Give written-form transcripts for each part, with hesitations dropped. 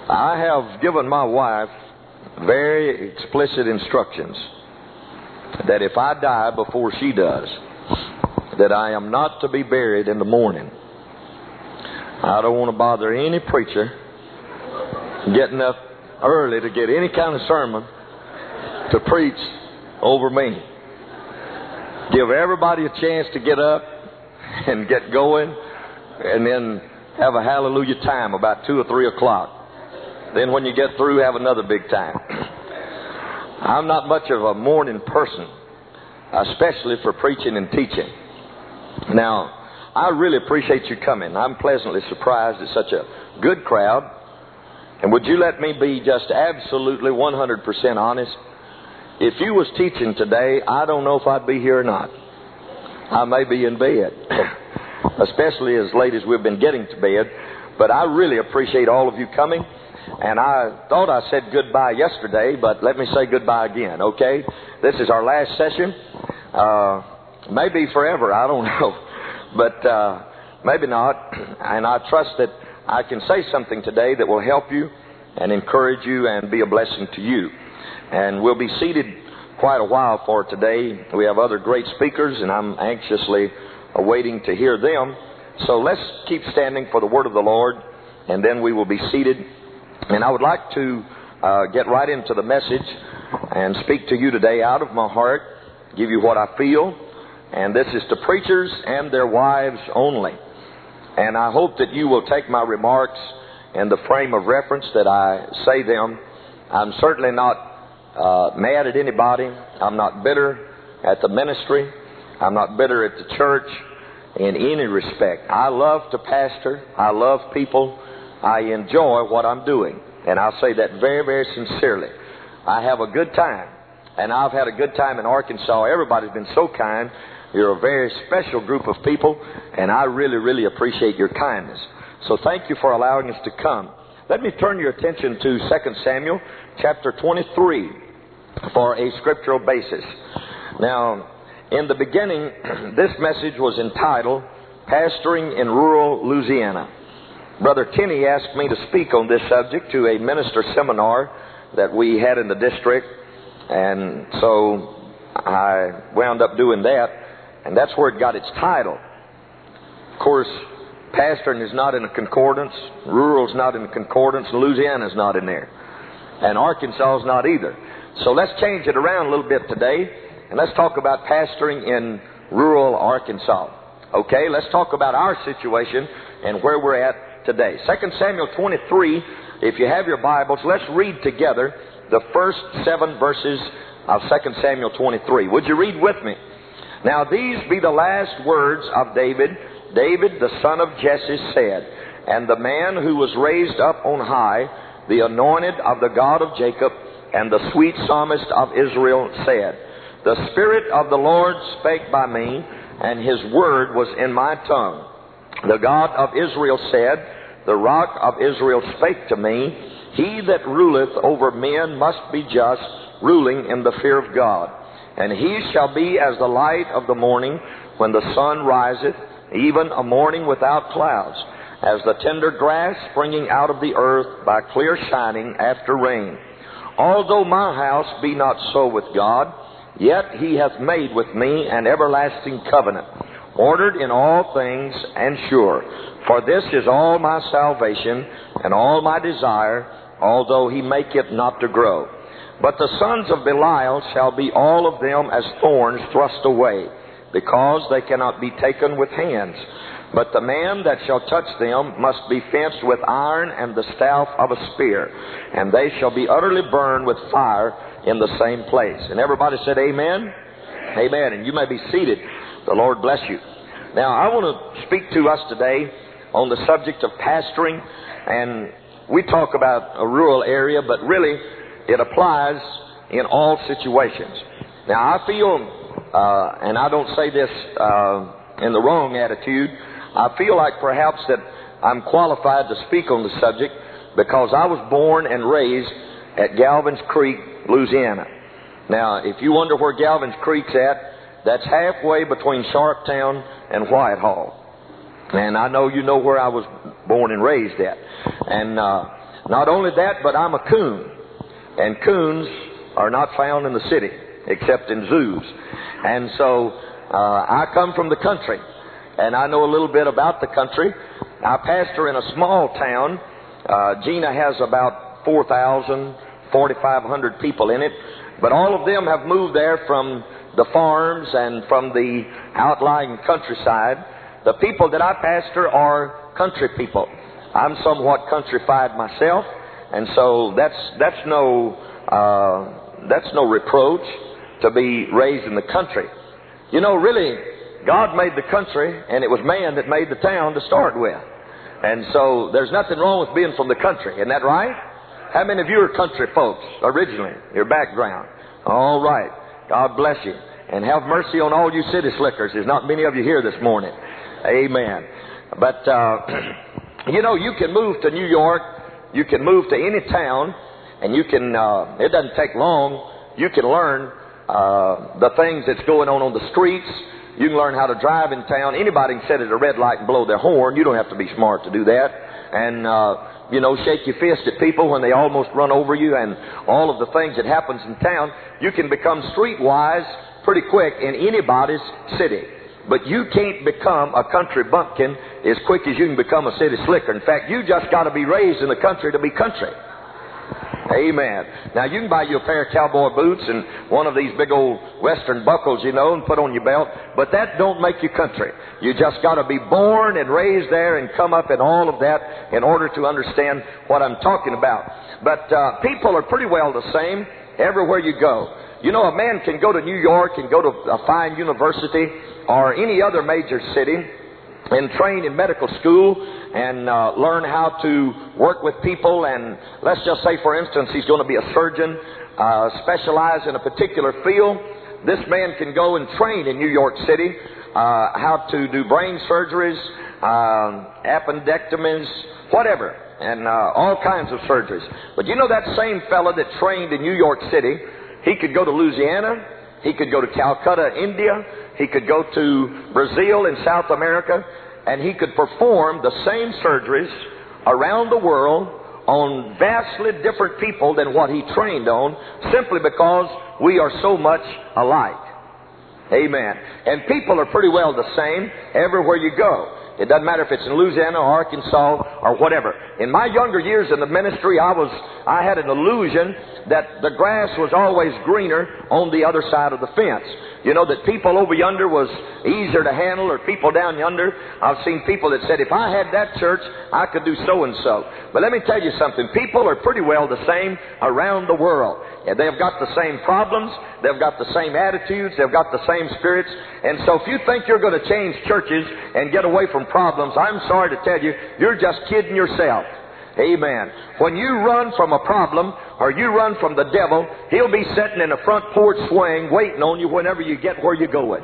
I have given my wife very explicit instructions that if I die before she does, that I am not to be buried in the morning. I don't want to bother any preacher getting up early to get any kind of sermon to preach over me. Give everybody a chance to get up and get going, and then have a hallelujah time about 2 or 3 o'clock. Then when you get through, have another big time. I'm not much of a morning person, especially for preaching and teaching. Now, I really appreciate you coming. I'm pleasantly surprised at such a good crowd. And would you let me be just absolutely 100% honest? If you was teaching today, I don't know if I'd be here or not. I may be in bed, especially as late as we've been getting to bed. But I really appreciate all of you coming. And I thought I said goodbye yesterday, but let me say goodbye again, okay? This is our last session. Maybe forever, I don't know. But maybe not. And I trust that I can say something today that will help you and encourage you and be a blessing to you. And we'll be seated quite a while for today. We have other great speakers, and I'm anxiously awaiting to hear them. So let's keep standing for the word of the Lord, and then we will be seated. And I would like to get right into the message and speak to you today out of my heart, give you what I feel. And this is to preachers and their wives only. And I hope that you will take my remarks in the frame of reference that I say them. I'm certainly not mad at anybody. I'm not bitter at the ministry. I'm not bitter at the church in any respect. I love to pastor. I love people. I enjoy what I'm doing. And I'll say that very, very sincerely. I have a good time. And I've had a good time in Arkansas. Everybody's been so kind. You're a very special group of people, and I really, really appreciate your kindness. So thank you for allowing us to come. Let me turn your attention to 2 Samuel chapter 23 for a scriptural basis. Now, in the beginning, this message was entitled, Pastoring in Rural Louisiana. Brother Kenny asked me to speak on this subject to a minister seminar that we had in the district, and so I wound up doing that. And that's where it got its title. Of course, pastoring is not in a concordance. Rural's not in a concordance. Louisiana's not in there. And Arkansas's not either. So let's change it around a little bit today. And let's talk about pastoring in rural Arkansas. Okay, let's talk about our situation and where we're at today. 2 Samuel 23, if you have your Bibles, let's read together the first 7 verses of 2 Samuel 23. Would you read with me? Now these be the last words of David. David, the son of Jesse, said, And the man who was raised up on high, the anointed of the God of Jacob, and the sweet psalmist of Israel, said, The Spirit of the Lord spake by me, and His word was in my tongue. The God of Israel said, The rock of Israel spake to me, He that ruleth over men must be just, ruling in the fear of God. And he shall be as the light of the morning when the sun riseth, even a morning without clouds, as the tender grass springing out of the earth by clear shining after rain. Although my house be not so with God, yet He hath made with me an everlasting covenant, ordered in all things and sure. For this is all my salvation and all my desire, although He make it not to grow. But the sons of Belial shall be all of them as thorns thrust away, because they cannot be taken with hands. But the man that shall touch them must be fenced with iron and the staff of a spear, and they shall be utterly burned with fire in the same place. And everybody said amen? Amen. And you may be seated. The Lord bless you. Now, I want to speak to us today on the subject of pastoring. And we talk about a rural area, but really it applies in all situations. Now, I feel, and I don't say this in the wrong attitude, I feel like perhaps that I'm qualified to speak on the subject because I was born and raised at Galvins Creek, Louisiana. Now, if you wonder where Galvins Creek's at, that's halfway between Sharptown and Whitehall. And I know you know where I was born and raised at. And Not only that, but I'm a coon. And coons are not found in the city, except in zoos. And so I come from the country, and I know a little bit about the country. I pastor in a small town. Gina has about 4,500 people in it. But all of them have moved there from the farms and from the outlying countryside. The people that I pastor are country people. I'm somewhat countrified myself, and so that's no reproach to be raised in the country. You know, really, God made the country, and it was man that made the town to start with. And so there's nothing wrong with being from the country. Isn't that right? How many of you are country folks originally, your background? All right. God bless you. And have mercy on all you city slickers. There's not many of you here this morning. Amen. But, you know, you can move to New York. You can move to any town. And you can, it doesn't take long. You can learn the things that's going on the streets. You can learn how to drive in town. Anybody can sit at a red light and blow their horn. You don't have to be smart to do that. And, you know, shake your fist at people when they almost run over you, and all of the things that happens in town. You can become streetwise pretty quick in anybody's city. But you can't become a country bumpkin as quick as you can become a city slicker. In fact, you just got to be raised in the country to be country. Amen. Now, you can buy you a pair of cowboy boots and one of these big old western buckles, you know, and put on your belt, but that don't make you country. You just got to be born and raised there and come up in all of that in order to understand what I'm talking about. But people are pretty well the same everywhere you go. You know, a man can go to New York and go to a fine university or any other major city and train in medical school and learn how to work with people. And let's just say, for instance, he's going to be a surgeon, specialize in a particular field. This man can go and train in New York City how to do brain surgeries, appendectomies, whatever, and all kinds of surgeries. But you know, that same fellow that trained in New York City, he could go to Louisiana, he could go to Calcutta, India, he could go to Brazil in South America, and he could perform the same surgeries around the world on vastly different people than what he trained on, simply because we are so much alike. Amen. And people are pretty well the same everywhere you go. It doesn't matter if it's in Louisiana or Arkansas or whatever. In my younger years in the ministry, I had an illusion that the grass was always greener on the other side of the fence. You know, that people over yonder was easier to handle, or people down yonder. I've seen people that said, if I had that church, I could do so and so. But let me tell you something. People are pretty well the same around the world. And they've got the same problems. They've got the same attitudes. They've got the same spirits. And so if you think you're going to change churches and get away from problems, I'm sorry to tell you, you're just kidding yourself. Amen. When you run from a problem or you run from the devil, he'll be sitting in a front porch swing waiting on you whenever you get where you're going.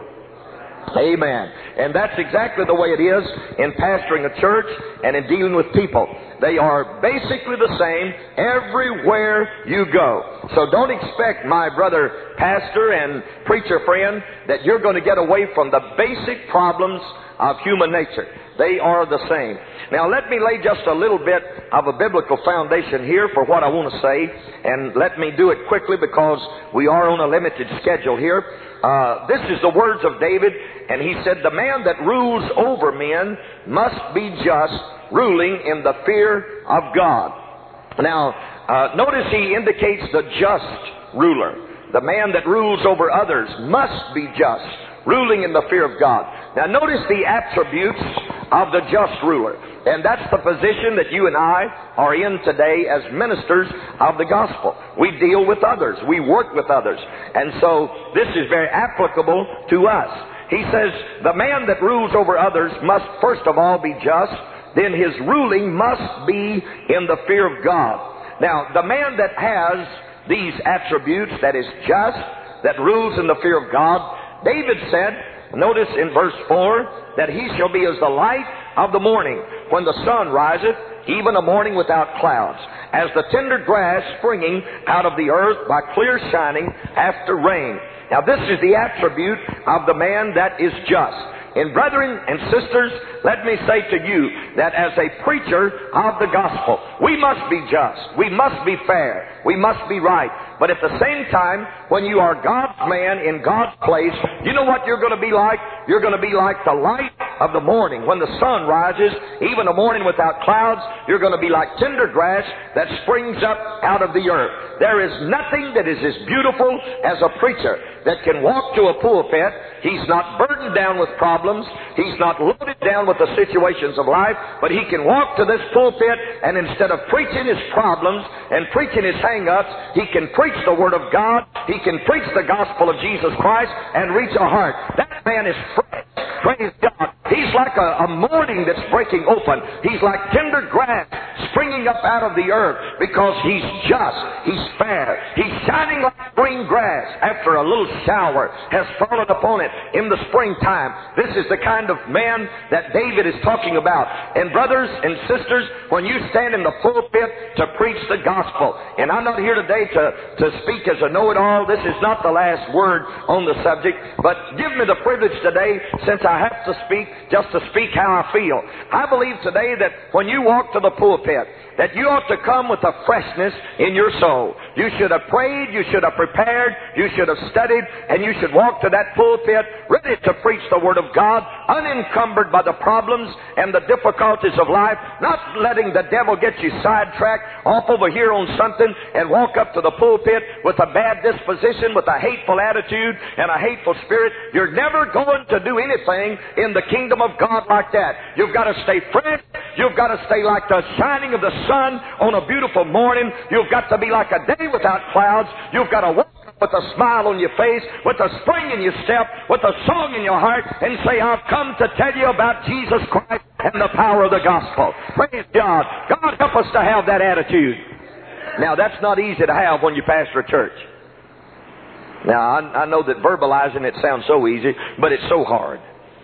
Amen. And that's exactly the way it is in pastoring a church and in dealing with people. They are basically the same everywhere you go. So don't expect, my brother pastor and preacher friend, that you're going to get away from the basic problems of human nature. They are the same. Now let me lay just a little bit of a biblical foundation here for what I want to say, and let me do it quickly because we are on a limited schedule here. This is the words of David, and he said, the man that rules over men must be just, ruling in the fear of God. Now, notice he indicates the just ruler. The man that rules over others must be just, ruling in the fear of God. Now notice the attributes of the just ruler. And that's the position that you and I are in today as ministers of the gospel. We deal with others. We work with others. And so this is very applicable to us. He says the man that rules over others must first of all be just. Then his ruling must be in the fear of God. Now, the man that has these attributes, that is just, that rules in the fear of God, David said, notice in verse 4, that he shall be as the light of the morning, when the sun riseth, even a morning without clouds, as the tender grass springing out of the earth by clear shining after rain. Now this is the attribute of the man that is just. And brethren and sisters, let me say to you that as a preacher of the gospel, we must be just, we must be fair, we must be right. But at the same time, when you are God's man in God's place, you know what you're going to be like? You're going to be like the light of the morning. When the sun rises, even a morning without clouds, you're going to be like tender grass that springs up out of the earth. There is nothing that is as beautiful as a preacher that can walk to a pulpit. He's not burdened down with problems. He's not loaded down with the situations of life, but he can walk to this pulpit, and instead of preaching his problems and preaching his hang-ups, he can preach the Word of God. He can preach the gospel of Jesus Christ and reach a heart. That man is fresh. Praise God. He's like a morning that's breaking open. He's like tender grass springing up out of the earth because he's just. He's fair. He's shining like green grass after a little shower has fallen upon it in the springtime. This is the kind of man that David is talking about. And brothers and sisters, when you stand in the pulpit to preach the gospel, and I'm not here today to speak as a know-it-all. This is not the last word on the subject, but give me the privilege today, since I have to speak, just to speak how I feel. I believe today that when you walk to the pulpit, that you ought to come with a freshness in your soul. You should have prayed, you should have prepared, you should have studied, and you should walk to that pulpit ready to preach the Word of God, unencumbered by the problems and the difficulties of life, not letting the devil get you sidetracked off over here on something and walk up to the pulpit with a bad disposition, with a hateful attitude and a hateful spirit. You're never going to do anything in the kingdom of God like that. You've got to stay fresh. You've got to stay like the shining of the sun on a beautiful morning. You've got to be like a day without clouds. You've got to walk with a smile on your face, with a spring in your step, with a song in your heart, and say, I've come to tell you about Jesus Christ and the power of the gospel. Praise God. God help us to have that attitude. Now, that's not easy to have when you pastor a church. Now, I know that verbalizing it sounds so easy, but it's so hard.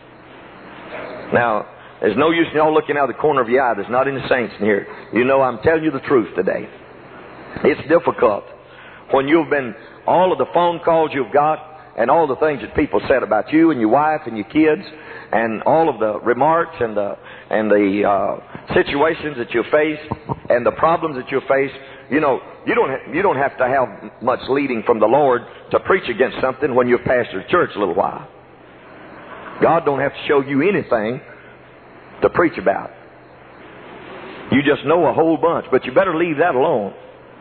Now, there's no use in y'all looking out of the corner of your eye. There's not any saints in here. You know I'm telling you the truth today. It's difficult when you've been, all of the phone calls you've got and all the things that people said about you and your wife and your kids and all of the remarks and the situations that you face and the problems that you face. You know, you don't have to have much leading from the Lord to preach against something when you've pastored church a little while. God don't have to show you anything to preach about. You just know a whole bunch, but you better leave that alone.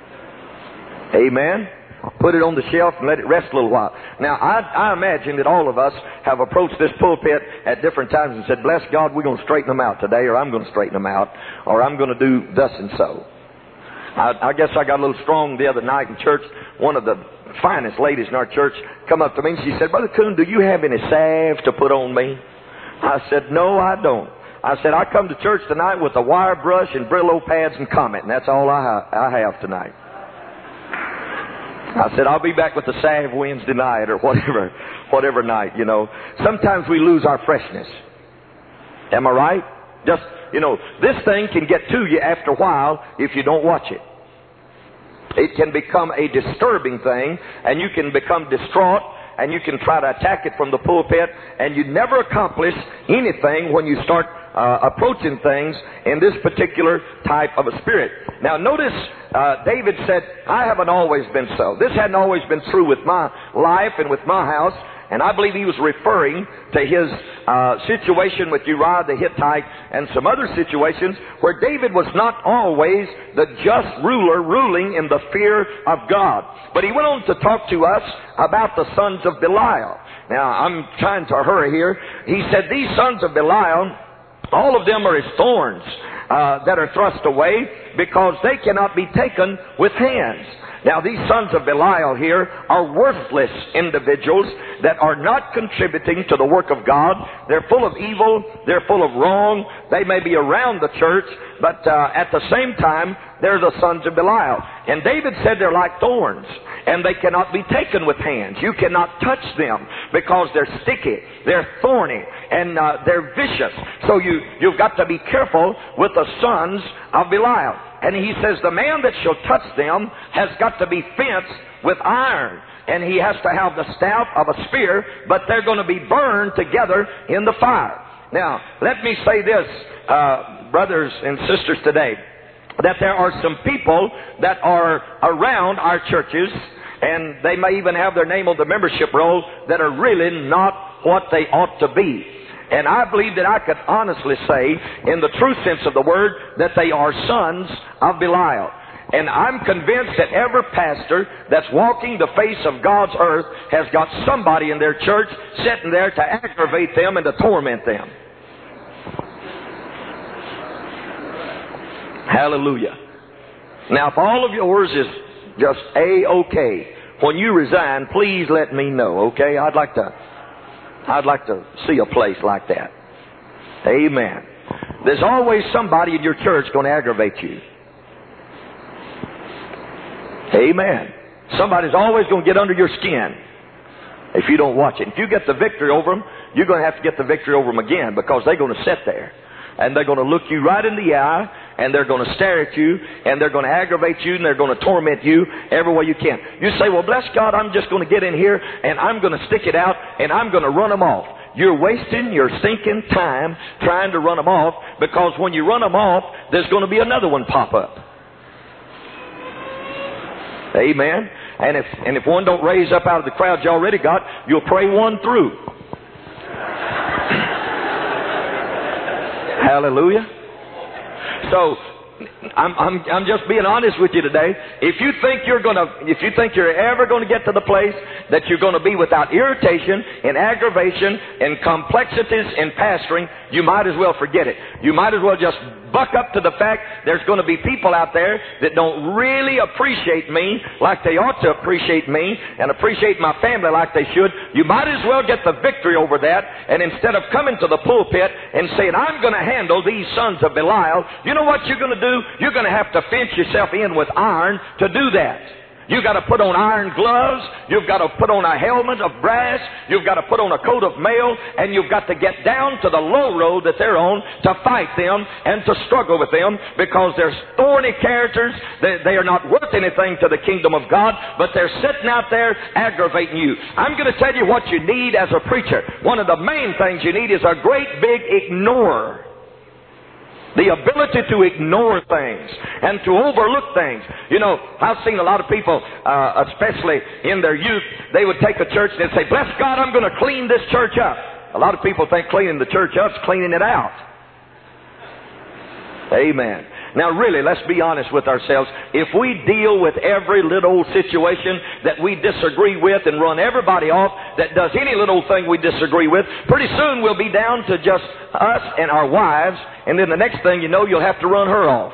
Amen? Put it on the shelf and let it rest a little while. Now, I imagine that all of us have approached this pulpit at different times and said, bless God, we're going to straighten them out today, or I'm going to straighten them out, or I'm going to do thus and so. I guess I got a little strong the other night in church. One of the finest ladies in our church come up to me and she said, Brother Coon, do you have any salve to put on me? I said, no, I don't. I said, I come to church tonight with a wire brush and Brillo pads and Comet, and that's all I have tonight. I said, I'll be back with the salve Wednesday night or whatever night, you know. Sometimes we lose our freshness. Am I right? Just, you know, this thing can get to you after a while if you don't watch it. It can become a disturbing thing, and you can become distraught, and you can try to attack it from the pulpit, and you never accomplish anything when you start approaching things in this particular type of a spirit. Now notice David said, I haven't always been so. This hadn't always been true with my life and with my house. And I believe he was referring to his situation with Uriah the Hittite and some other situations where David was not always the just ruler ruling in the fear of God. But he went on to talk to us about the sons of Belial. Now, I'm trying to hurry here. He said, these sons of Belial, all of them are as thorns that are thrust away because they cannot be taken with hands. Now, these sons of Belial here are worthless individuals that are not contributing to the work of God. They're full of evil. They're full of wrong. They may be around the church, but at the same time, They're the sons of Belial. And David said they're like thorns, and they cannot be taken with hands. You cannot touch them because they're sticky, they're thorny, and they're vicious. So you've got to be careful with the sons of Belial. And he says the man that shall touch them has got to be fenced with iron. And he has to have the staff of a spear, but they're going to be burned together in the fire. Now, let me say this, brothers and sisters today, that there are some people that are around our churches, and they may even have their name on the membership roll, that are really not what they ought to be. And I believe that I could honestly say, in the true sense of the word, that they are sons of Belial. And I'm convinced that every pastor that's walking the face of God's earth has got somebody in their church sitting there to aggravate them and to torment them. Hallelujah. Now, if all of yours is just A-okay, when you resign, please let me know, okay? I'd like to see a place like that. Amen. There's always somebody in your church going to aggravate you. Amen. Somebody's always going to get under your skin if you don't watch it. If you get the victory over them, you're going to have to get the victory over them again, because they're going to sit there and they're going to look you right in the eye, and they're going to stare at you, and they're going to aggravate you, and they're going to torment you every way you can. You say, well, bless God, I'm just going to get in here and I'm going to stick it out and I'm going to run them off. You're wasting your stinking time trying to run them off, because when you run them off, there's going to be another one pop up. Amen. And if one don't raise up out of the crowd you already got, you'll pray one through. Hallelujah. So I'm just being honest with you today. If you think you're ever going to get to the place that you're going to be without irritation and aggravation and complexities in pastoring, you might as well forget it. You might as well just buck up to the fact there's going to be people out there that don't really appreciate me like they ought to appreciate me and appreciate my family like they should. You might as well get the victory over that, and instead of coming to the pulpit and saying, I'm going to handle these sons of Belial, you know what you're going to do? You're going to have to fence yourself in with iron to do that. You've got to put on iron gloves. You've got to put on a helmet of brass. You've got to put on a coat of mail. And you've got to get down to the low road that they're on to fight them and to struggle with them, because they're thorny characters. They are not worth anything to the kingdom of God, but they're sitting out there aggravating you. I'm going to tell you what you need as a preacher. One of the main things you need is a great big ignorer. The ability to ignore things and to overlook things. You know, I've seen a lot of people, especially in their youth, they would take a church and they'd say, bless God, I'm going to clean this church up. A lot of people think cleaning the church up is cleaning it out. Amen. Now really, let's be honest with ourselves. If we deal with every little situation that we disagree with and run everybody off that does any little thing we disagree with, pretty soon we'll be down to just us and our wives, and then the next thing you know, you'll have to run her off.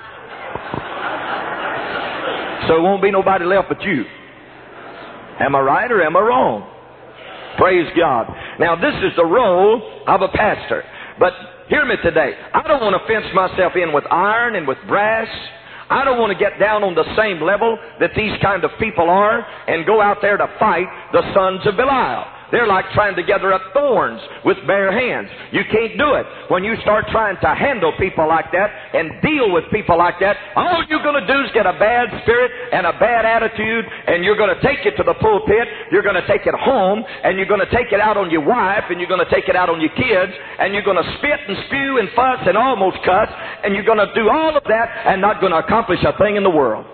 So it won't be nobody left but you. Am I right or am I wrong? Praise God. Now this is the role of a pastor. But hear me today. I don't want to fence myself in with iron and with brass. I don't want to get down on the same level that these kind of people are and go out there to fight the sons of Belial. They're like trying to gather up thorns with bare hands. You can't do it. When you start trying to handle people like that and deal with people like that, all you're going to do is get a bad spirit and a bad attitude, and you're going to take it to the pulpit, you're going to take it home, and you're going to take it out on your wife, and you're going to take it out on your kids, and you're going to spit and spew and fuss and almost cuss, and you're going to do all of that and not going to accomplish a thing in the world.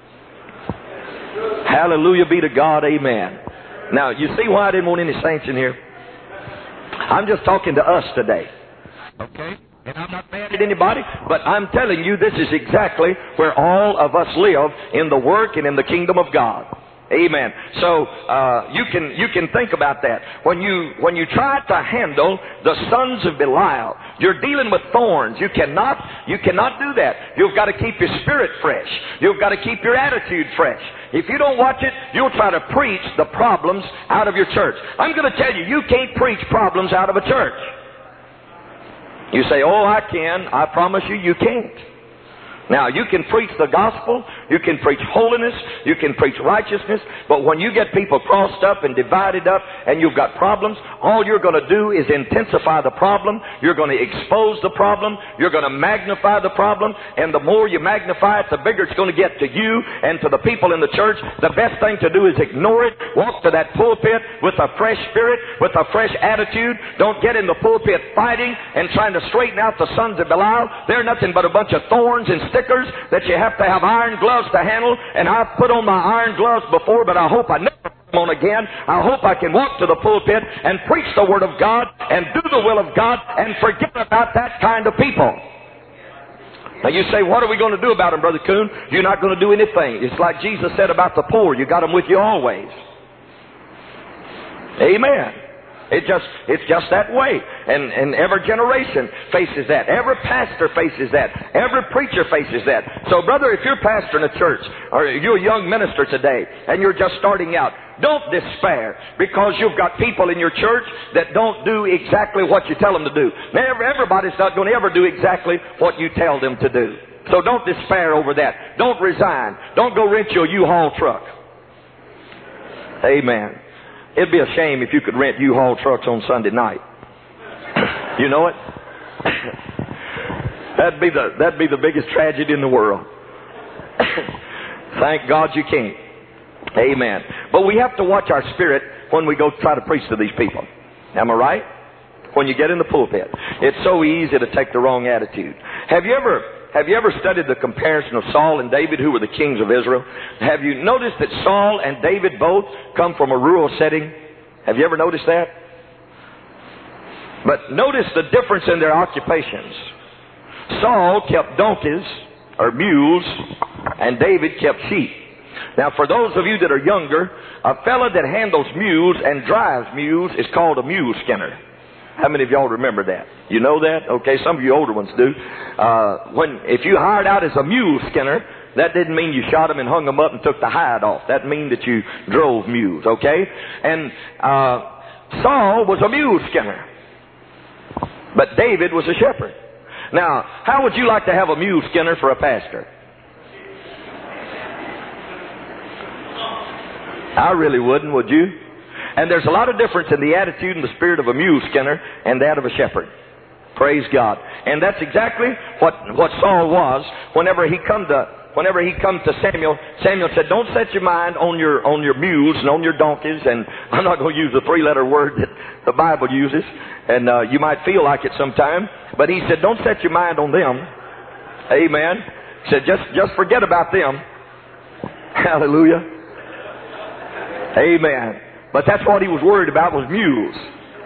Hallelujah be to God. Amen. Now, you see why I didn't want any saints in here? I'm just talking to us today. Okay? And I'm not mad at anybody, but I'm telling you this is exactly where all of us live in the work and in the kingdom of God. Amen. So you can think about that. When you try to handle the sons of Belial, you're dealing with thorns. You cannot do that. You've got to keep your spirit fresh. You've got to keep your attitude fresh. If you don't watch it, you'll try to preach the problems out of your church. I'm going to tell you, you can't preach problems out of a church. You say, oh, I can. I promise you, you can't. Now, you can preach the gospel, you can preach holiness, you can preach righteousness, but when you get people crossed up and divided up and you've got problems, all you're going to do is intensify the problem, you're going to expose the problem, you're going to magnify the problem, and the more you magnify it, the bigger it's going to get to you and to the people in the church. The best thing to do is ignore it, walk to that pulpit with a fresh spirit, with a fresh attitude. Don't get in the pulpit fighting and trying to straighten out the sons of Belial. They're nothing but a bunch of thorns and stickers that you have to have iron gloves to handle. And I've put on my iron gloves before, but I hope I never put them on again. I hope I can walk to the pulpit and preach the Word of God and do the will of God and forget about that kind of people. Now you say, what are we going to do about them, Brother Coon? You're not going to do anything. It's like Jesus said about the poor. You got them with you always. Amen. It's just that way. And every generation faces that. Every pastor faces that. Every preacher faces that. So, brother, if you're pastoring a church, or you're a young minister today, and you're just starting out, don't despair because you've got people in your church that don't do exactly what you tell them to do. Everybody's not going to ever do exactly what you tell them to do. So don't despair over that. Don't resign. Don't go rent your U-Haul truck. Amen. It'd be a shame if you could rent U-Haul trucks on Sunday night. You know it? That'd be the biggest tragedy in the world. Thank God you can't. Amen. But we have to watch our spirit when we go try to preach to these people. Am I right? When you get in the pulpit. It's so easy to take the wrong attitude. Have you ever studied the comparison of Saul and David, who were the kings of Israel? Have you noticed that Saul and David both come from a rural setting? Have you ever noticed that? But notice the difference in their occupations. Saul kept donkeys, or mules, and David kept sheep. Now, for those of you that are younger, a fella that handles mules and drives mules is called a mule skinner. How many of y'all remember that? You know that? Okay, some of you older ones do. If you hired out as a mule skinner, that didn't mean you shot them and hung them up and took the hide off. That means that you drove mules, okay? And Saul was a mule skinner, but David was a shepherd. Now, how would you like to have a mule skinner for a pastor? I really wouldn't, would you? And there's a lot of difference in the attitude and the spirit of a mule skinner and that of a shepherd. Praise God. And that's exactly what Saul was whenever he come to Samuel. Samuel said, don't set your mind on your mules and on your donkeys. And I'm not going to use the 3-letter word that the Bible uses. And you might feel like it sometime. But he said, don't set your mind on them. Amen. He said, just forget about them. Hallelujah. Amen. But that's what he was worried about, was mules.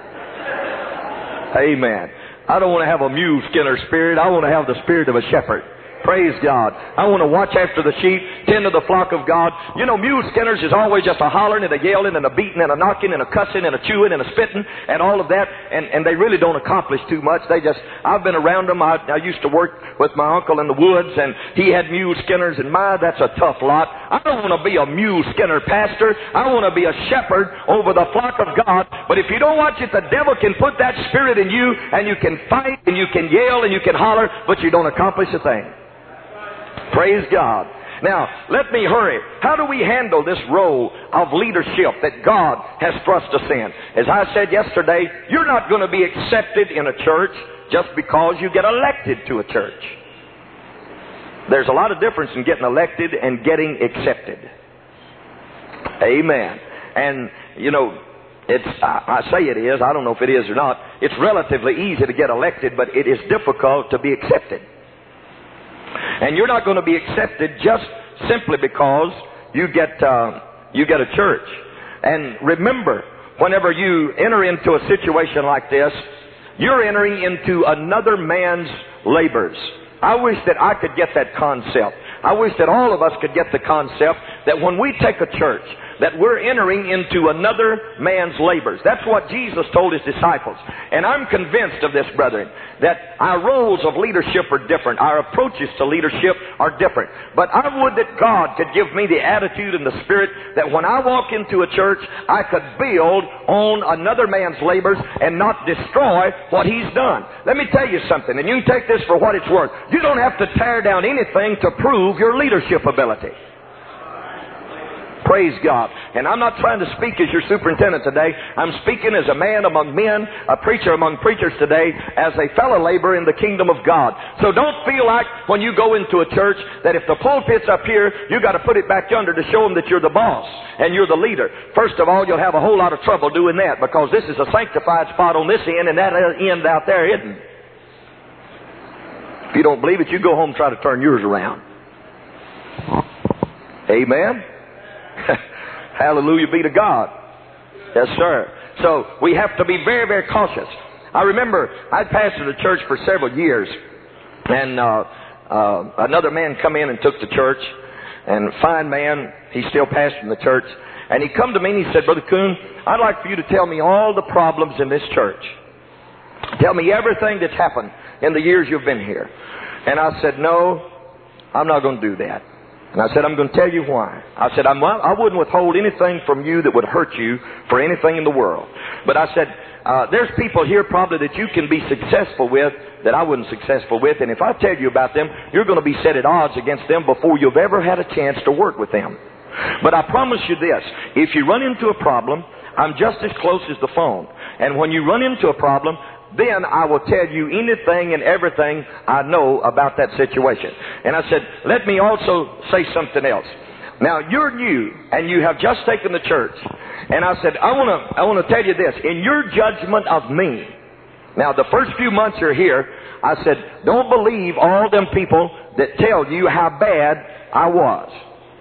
Amen. I don't want to have a mule skinner spirit. I want to have the spirit of a shepherd. Praise God. I want to watch after the sheep, tend to the flock of God. You know, mule skinners is always just a hollering and a yelling and a beating and a knocking and a cussing and a chewing and a spitting and all of that. And they really don't accomplish too much. I've been around them. I used to work with my uncle in the woods, and he had mule skinners, and that's a tough lot. I don't want to be a mule skinner pastor. I want to be a shepherd over the flock of God. But if you don't watch it, the devil can put that spirit in you, and you can fight and you can yell and you can holler, but you don't accomplish a thing. Praise God. Now, let me hurry. How do we handle this role of leadership that God has thrust us in? As I said yesterday, you're not going to be accepted in a church just because you get elected to a church. There's a lot of difference in getting elected and getting accepted. Amen. And, you know, I say it is. I don't know if it is or not. It's relatively easy to get elected, but it is difficult to be accepted. And you're not going to be accepted just simply because you get a church. And remember, whenever you enter into a situation like this, you're entering into another man's labors. I wish that I could get that concept. I wish that all of us could get the concept that when we take a church, that we're entering into another man's labors. That's what Jesus told His disciples. And I'm convinced of this, brethren, that our roles of leadership are different. Our approaches to leadership are different. But I would that God could give me the attitude and the spirit that when I walk into a church, I could build on another man's labors and not destroy what he's done. Let me tell you something, and you can take this for what it's worth. You don't have to tear down anything to prove your leadership ability. Praise God. And I'm not trying to speak as your superintendent today. I'm speaking as a man among men, a preacher among preachers today, as a fellow laborer in the kingdom of God. So don't feel like when you go into a church that if the pulpit's up here, you got to put it back yonder to show them that you're the boss and you're the leader. First of all, you'll have a whole lot of trouble doing that, because this is a sanctified spot on this end and that end out there isn't. If you don't believe it, you go home and try to turn yours around. Amen? Hallelujah be to God. Yes, sir. So we have to be very, very cautious. I remember I'd pastored a church for several years, and another man come in and took the church, and fine man, he's still pastoring the church, and he come to me and he said, Brother Kuhn, I'd like for you to tell me all the problems in this church. Tell me everything that's happened in the years you've been here. And I said, no, I'm not going to do that. And I said, I'm going to tell you why. I said, I wouldn't withhold anything from you that would hurt you for anything in the world. But I said, there's people here probably that you can be successful with that I wasn't successful with. And if I tell you about them, you're going to be set at odds against them before you've ever had a chance to work with them. But I promise you this, if you run into a problem, I'm just as close as the phone. And when you run into a problem, then I will tell you anything and everything I know about that situation. And I said, let me also say something else. Now, you're new, and you have just taken the church. And I said, I want to tell you this. In your judgment of me, now the first few months you're here, I said, don't believe all them people that tell you how bad I was.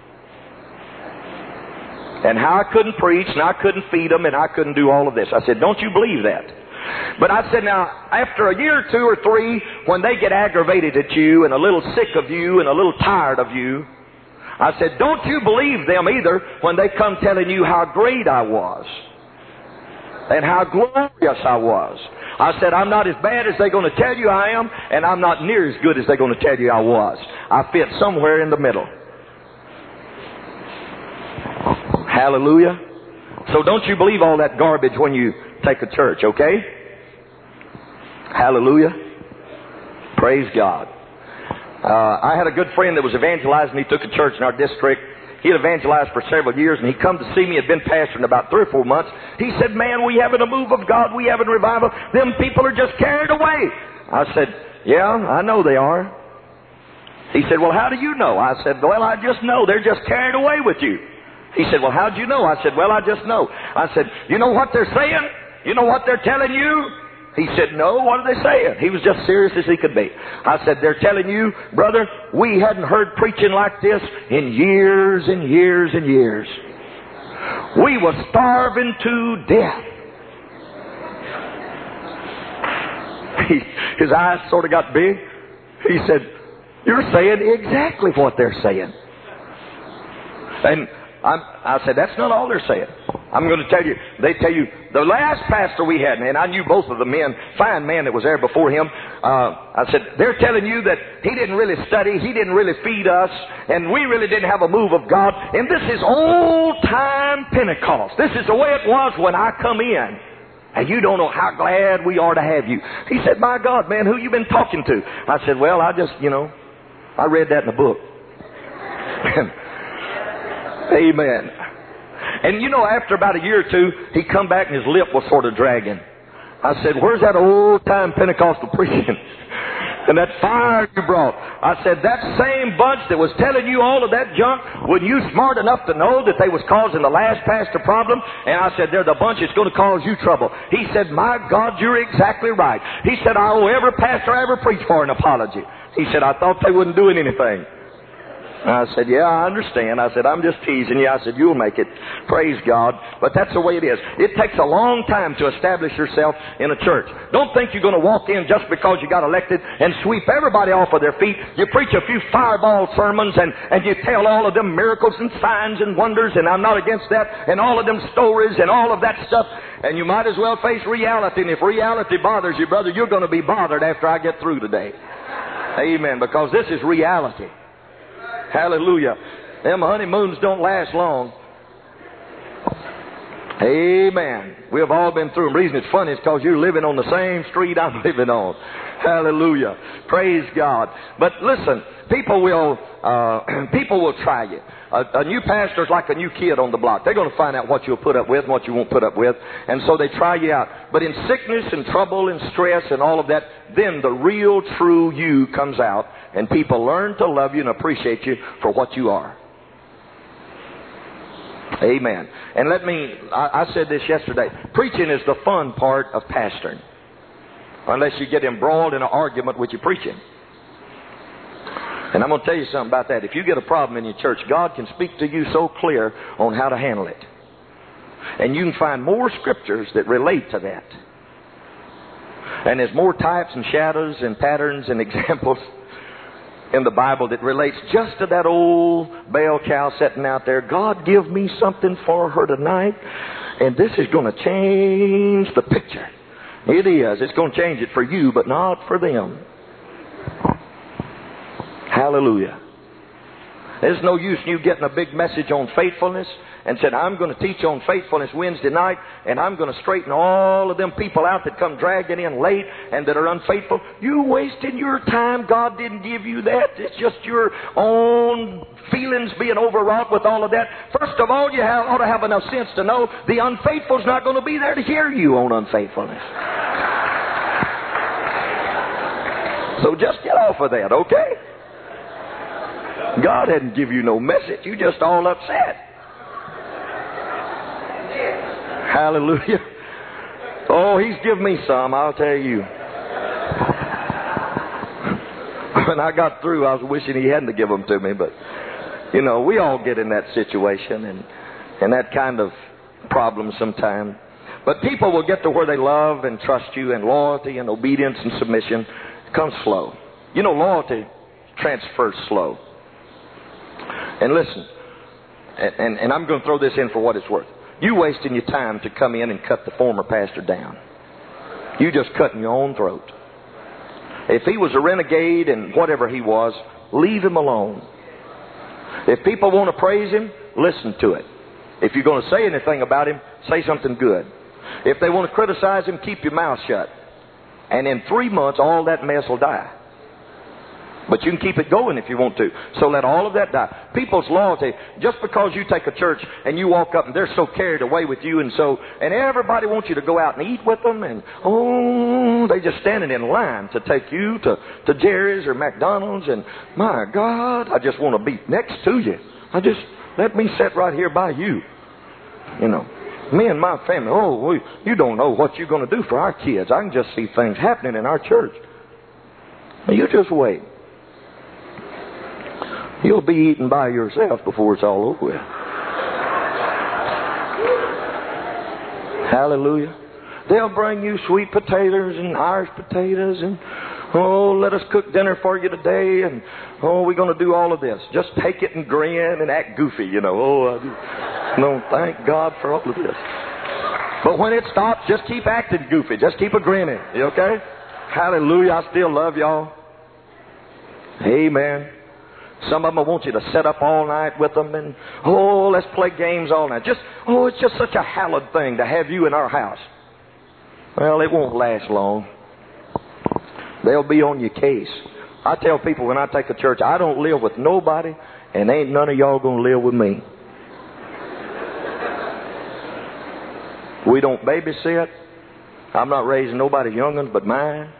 And how I couldn't preach, and I couldn't feed them, and I couldn't do all of this. I said, don't you believe that? But I said, now, after a year or two or three, when they get aggravated at you and a little sick of you and a little tired of you, I said, don't you believe them either when they come telling you how great I was and how glorious I was. I said, I'm not as bad as they're going to tell you I am, and I'm not near as good as they're going to tell you I was. I fit somewhere in the middle. Hallelujah. So don't you believe all that garbage when you take a church, okay? Hallelujah. Praise God. I had a good friend that was evangelizing. He took a church in our district. He had evangelized for several years, and he come to see me. Had been pastoring about 3 or 4 months. He said, man, we having a move of God. We having revival. Them people are just carried away. I said, yeah, I know they are. He said, well, how do you know? I said, well, I just know. They're just carried away with you. He said, well, how'd you know? I said, well, I just know. I said, you know what they're saying? You know what they're telling you? He said, no, what are they saying? He was just serious as he could be. I said, they're telling you, brother, we hadn't heard preaching like this in years and years and years. We were starving to death. His eyes sort of got big. He said, you're saying exactly what they're saying. And I said, that's not all they're saying. I'm going to tell you, they tell you, the last pastor we had, and I knew both of the men, fine man that was there before him, I said, they're telling you that he didn't really study, he didn't really feed us, and we really didn't have a move of God, and this is old-time Pentecost. This is the way it was when I come in, and you don't know how glad we are to have you. He said, my God, man, who you been talking to? I said, well, I just, I read that in a book. Amen. And after about a year or two, he come back and his lip was sort of dragging. I said, where's that old-time Pentecostal preaching? And that fire you brought? I said, that same bunch that was telling you all of that junk, were you smart enough to know that they was causing the last pastor problem? And I said, they're the bunch that's going to cause you trouble. He said, my God, you're exactly right. He said, I owe every pastor I ever preached for an apology. He said, I thought they wasn't doing anything. I said, yeah, I understand. I said, I'm just teasing you. I said, you'll make it. Praise God. But that's the way it is. It takes a long time to establish yourself in a church. Don't think you're going to walk in just because you got elected and sweep everybody off of their feet. You preach a few fireball sermons and you tell all of them miracles and signs and wonders, and I'm not against that, and all of them stories and all of that stuff. And you might as well face reality. And if reality bothers you, brother, you're going to be bothered after I get through today. Amen. Because this is reality. Hallelujah. Them honeymoons don't last long. Amen. We have all been through them. The reason it's funny is because you're living on the same street I'm living on. Hallelujah. Praise God. But listen, people will try you. A new pastor's like a new kid on the block. They're going to find out what you'll put up with and what you won't put up with. And so they try you out. But in sickness and trouble and stress and all of that, then the real true you comes out. And people learn to love you and appreciate you for what you are. Amen. And I said this yesterday. Preaching is the fun part of pastoring. Unless you get embroiled in an argument with your preaching. And I'm going to tell you something about that. If you get a problem in your church, God can speak to you so clear on how to handle it. And you can find more scriptures that relate to that. And there's more types and shadows and patterns and examples in the Bible that relates just to that old bell cow sitting out there. God, give me something for her tonight, and this is going to change the picture. It is. It's going to change it for you, but not for them. Hallelujah. There's no use in you getting a big message on faithfulness and said, I'm going to teach on faithfulness Wednesday night, and I'm going to straighten all of them people out that come dragging in late and that are unfaithful. You wasted your time. God didn't give you that. It's just your own feelings being overwrought with all of that. First of all, you ought to have enough sense to know the unfaithful's not going to be there to hear you on unfaithfulness. So just get off of that, okay? God hadn't give you no message. You just all upset. Hallelujah. Oh, He's given me some, I'll tell you. When I got through, I was wishing He hadn't given them to me. But, you know, we all get in that situation and that kind of problem sometime. But people will get to where they love and trust you, and loyalty and obedience and submission comes slow. You know, loyalty transfers slow. And listen, and I'm going to throw this in for what it's worth. You wasting your time to come in and cut the former pastor down. You just cutting your own throat. If he was a renegade and whatever he was, leave him alone. If people want to praise him, listen to it. If you're going to say anything about him, say something good. If they want to criticize him, keep your mouth shut. And in 3 months, all that mess will die. But you can keep it going if you want to. So let all of that die. People's loyalty, just because you take a church and you walk up and they're so carried away with you, and everybody wants you to go out and eat with them, and they just standing in line to take you to Jerry's or McDonald's, and my God, I just want to be next to you. Let me sit right here by you. You know, me and my family, you don't know what you're going to do for our kids. I can just see things happening in our church. You just wait. You'll be eating by yourself before it's all over with. Hallelujah. They'll bring you sweet potatoes and Irish potatoes and, let us cook dinner for you today, and, we're going to do all of this. Just take it and grin and act goofy, you know. Thank God for all of this. But when it stops, just keep acting goofy. Just keep a grinning. You okay? Hallelujah. I still love y'all. Amen. Some of them want you to sit up all night with them and, let's play games all night. It's just such a hallowed thing to have you in our house. Well, it won't last long. They'll be on your case. I tell people when I take a church, I don't live with nobody, and ain't none of y'all going to live with me. We don't babysit. I'm not raising nobody's young'uns but mine.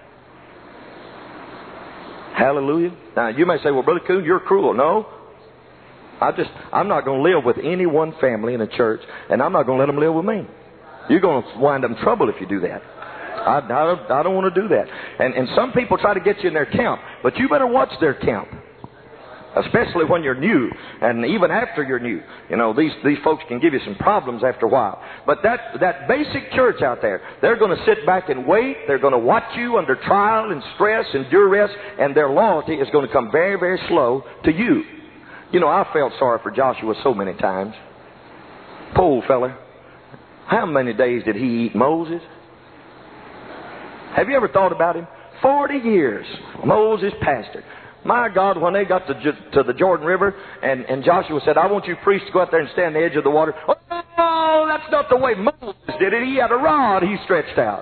Hallelujah. Now, you may say, well, Brother Coon, you're cruel. No. I'm not going to live with any one family in a church, and I'm not going to let them live with me. You're going to wind up in trouble if you do that. I don't want to do that. And some people try to get you in their camp, but you better watch their camp. Especially when you're new, and even after you're new. You know, these folks can give you some problems after a while. But that basic church out there, they're going to sit back and wait. They're going to watch you under trial and stress and duress, and their loyalty is going to come very, very slow to you. You know, I felt sorry for Joshua so many times. Poor fella. How many days did he eat Moses? Have you ever thought about him? 40 years Moses pastored. My God, when they got to the Jordan River, and Joshua said, I want you priests to go out there and stand on the edge of the water. Oh, that's not the way Moses did it. He had a rod he stretched out.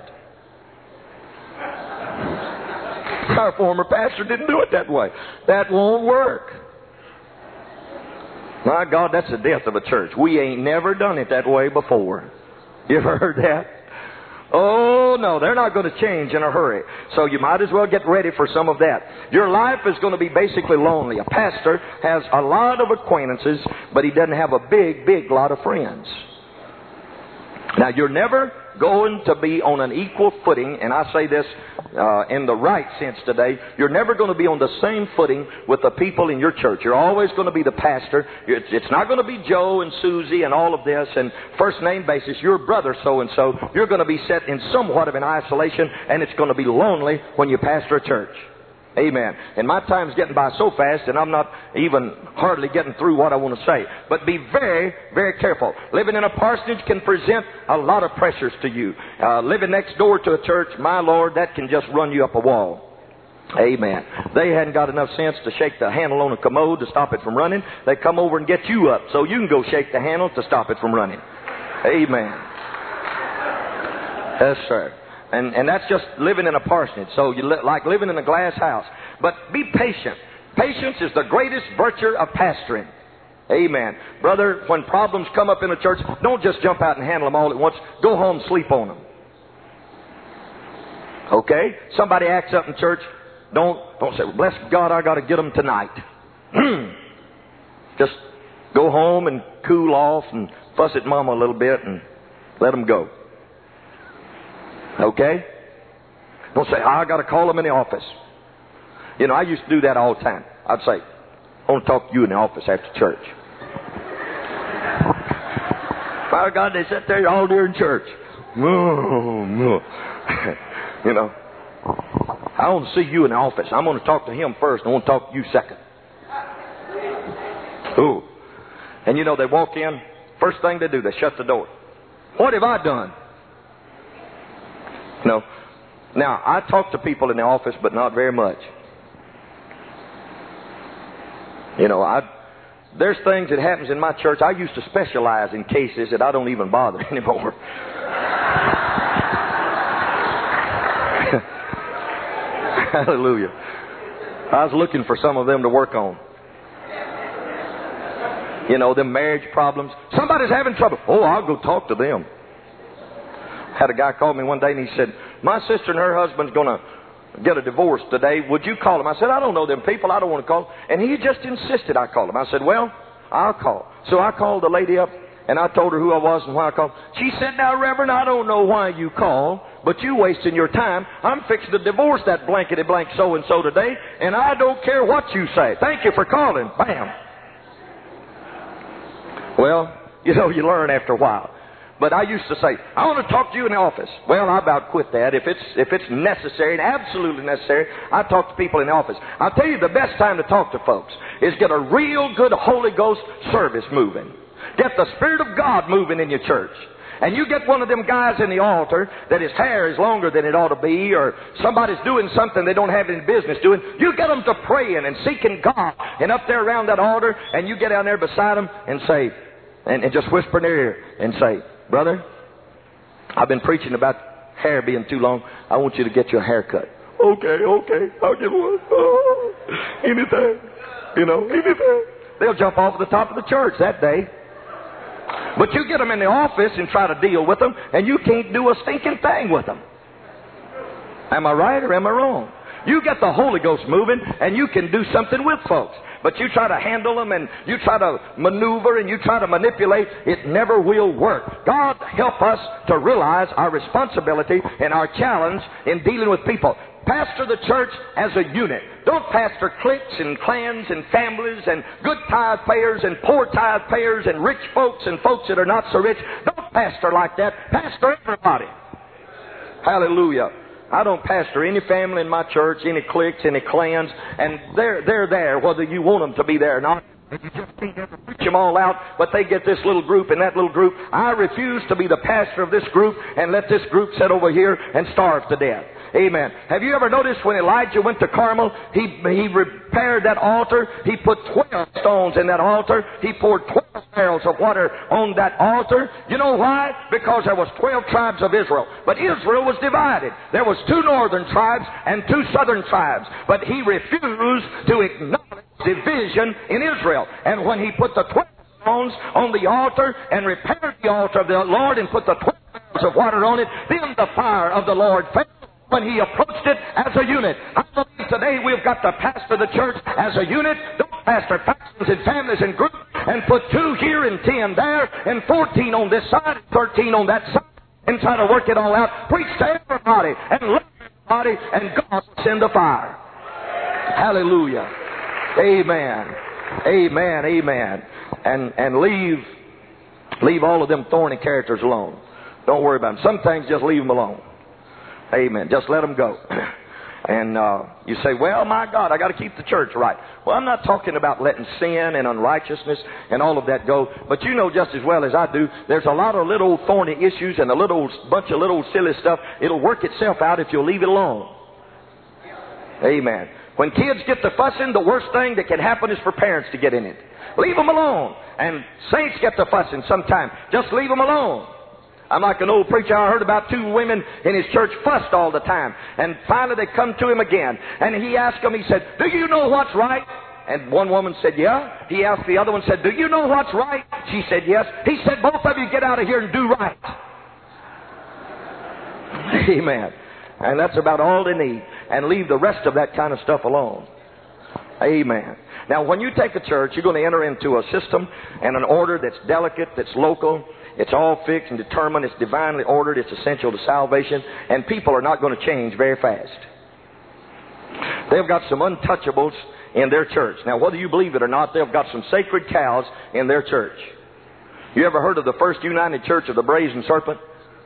Our former pastor didn't do it that way. That won't work. My God, that's the death of a church. We ain't never done it that way before. You ever heard that? Oh, no, they're not going to change in a hurry. So you might as well get ready for some of that. Your life is going to be basically lonely. A pastor has a lot of acquaintances, but he doesn't have a big, big lot of friends. Now, you're never going to be on an equal footing, and I say this in the right sense today. You're never going to be on the same footing with the people in your church. You're always going to be the pastor. It's not going to be Joe and Susie and all of this and first name basis. Your brother so-and-so. You're going to be set in somewhat of an isolation, and it's going to be lonely when you pastor a church. Amen. And my time's getting by so fast, and I'm not even hardly getting through what I want to say. But be very, very careful. Living in a parsonage can present a lot of pressures to you. Living next door to a church, my Lord, that can just run you up a wall. Amen. They hadn't got enough sense to shake the handle on a commode to stop it from running. They come over and get you up so you can go shake the handle to stop it from running. Amen. Yes, sir. And that's just living in a parsonage. So you like living in a glass house. But be patient. Patience is the greatest virtue of pastoring. Amen. Brother, when problems come up in a church, don't just jump out and handle them all at once. Go home, sleep on them. Okay? Somebody acts up in church. Don't say, well, bless God, I got to get them tonight. Just go home and cool off and fuss at Mama a little bit and let them go. Okay? Don't say, I got to call them in the office. You know, I used to do that all the time. I'd say, I want to talk to you in the office after church. Father God, they sat there all during church. You know, I want to see you in the office. I'm going to talk to him first. I want to talk to you second. Ooh. And you know, they walk in. First thing they do, they shut the door. What have I done? No. Now, I talk to people in the office, but not very much. You know, there's things that happens in my church. I used to specialize in cases that I don't even bother anymore. Hallelujah. I was looking for some of them to work on. You know, them marriage problems. Somebody's having trouble. Oh, I'll go talk to them. Had a guy call me one day and he said, my sister and her husband's going to get a divorce today. Would you call them? I said, I don't know them people. I don't want to call them. And he just insisted I call them. I said, well, I'll call. So I called the lady up and I told her who I was and why I called. She said, now, Reverend, I don't know why you called, but you wasting your time. I'm fixing to divorce that blankety blank so-and-so today, and I don't care what you say. Thank you for calling. Bam. Well, you know, you learn after a while. But I used to say, I want to talk to you in the office. Well, I about quit that. If it's necessary, and absolutely necessary, I talk to people in the office. I'll tell you the best time to talk to folks is get a real good Holy Ghost service moving. Get the Spirit of God moving in your church. And you get one of them guys in the altar that his hair is longer than it ought to be, or somebody's doing something they don't have any business doing. You get them to praying and seeking God, and up there around that altar, and you get down there beside them and say, and just whisper in their ear and say, brother, I've been preaching about hair being too long. I want you to get your hair cut. Okay, I'll get one. Oh, anything. You know, anything. They'll jump off the top of the church that day. But you get them in the office and try to deal with them, and you can't do a stinking thing with them. Am I right or am I wrong? You get the Holy Ghost moving, and you can do something with folks. but you try to handle them and you try to maneuver and you try to manipulate, it never will work. God help us to realize our responsibility and our challenge in dealing with people. Pastor the church as a unit. Don't pastor cliques and clans and families and good tithe payers and poor tithe payers and rich folks and folks that are not so rich. Don't pastor like that. Pastor everybody. Hallelujah. I don't pastor any family in my church, any cliques, any clans, and they're there whether you want them to be there or not. And you just can't ever preach them all out, but they get this little group and that little group. I refuse to be the pastor of this group and let this group sit over here and starve to death. Amen. Have you ever noticed when Elijah went to Carmel, he repaired that altar, he put 12 stones in that altar, he poured 12 barrels of water on that altar. You know why? Because there was 12 tribes of Israel. But Israel was divided. There was 2 northern tribes and 2 southern tribes. But he refused to acknowledge division in Israel. And when he put the 12 stones on the altar and repaired the altar of the Lord and put the 12 barrels of water on it, then the fire of the Lord fell when he approached it as a unit. I believe today we've got to pastor the church as a unit. Don't pastor factions and families and groups and put 2 here and 10 there and 14 on this side and 13 on that side and try to work it all out. Preach to everybody and love everybody and God will send the fire. Hallelujah. Amen. Amen. Amen. And leave all of them thorny characters alone. Don't worry about them. Some things just leave them alone. Amen. Just let them go. And you say, well, my God, I got to keep the church right. Well, I'm not talking about letting sin and unrighteousness and all of that go. But you know just as well as I do, there's a lot of little thorny issues and a little bunch of little silly stuff. It'll work itself out if you'll leave it alone. Amen. When kids get to fussing, the worst thing that can happen is for parents to get in it. Leave them alone. And saints get to fussing sometime. Just leave them alone. I'm like an old preacher I heard about. 2 women in his church fussed all the time. And finally they come to him again. And he asked them, he said, do you know what's right? And one woman said, yeah. He asked the other one, said, do you know what's right? She said, yes. He said, both of you get out of here and do right. Amen. And that's about all they need. And leave the rest of that kind of stuff alone. Amen. Now, when you take a church, you're going to enter into a system and an order that's delicate, that's local. It's all fixed and determined. It's divinely ordered. It's essential to salvation. And people are not going to change very fast. They've got some untouchables in their church. Now, whether you believe it or not, they've got some sacred cows in their church. You ever heard of the First United Church of the Brazen Serpent?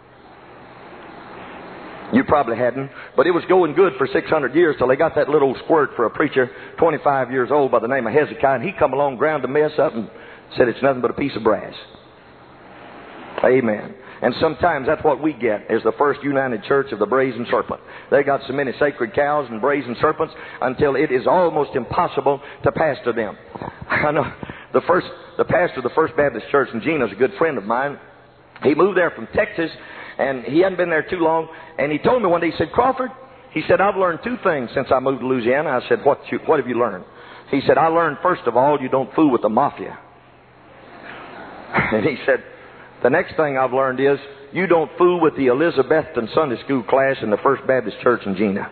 You probably hadn't. But it was going good for 600 years till they got that little squirt for a preacher, 25 years old, by the name of Hezekiah. And he come along, ground the mess up, and said it's nothing but a piece of brass. Amen. And sometimes that's what we get, is the First United Church of the Brazen Serpent. They got so many sacred cows and brazen serpents until it is almost impossible to pastor them. I know the pastor of the First Baptist Church in Geno's a good friend of mine. He moved there from Texas, and he hadn't been there too long. And he told me one day, he said, Crawford, he said, I've learned 2 things since I moved to Louisiana. I said, what have you learned? He said, I learned, first of all, you don't fool with the mafia. And he said, the next thing I've learned is you don't fool with the Elizabethan Sunday school class in the First Baptist Church in Jena.